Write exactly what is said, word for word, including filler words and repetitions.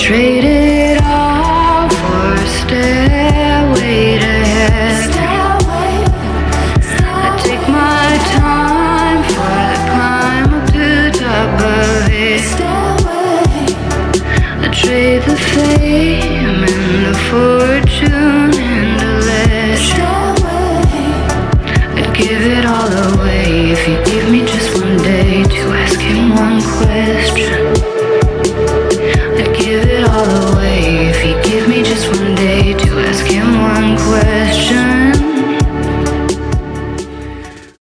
trade it all for a stairway to heaven. I take my time for the climb up to the top of it. I trade the fame and the fortune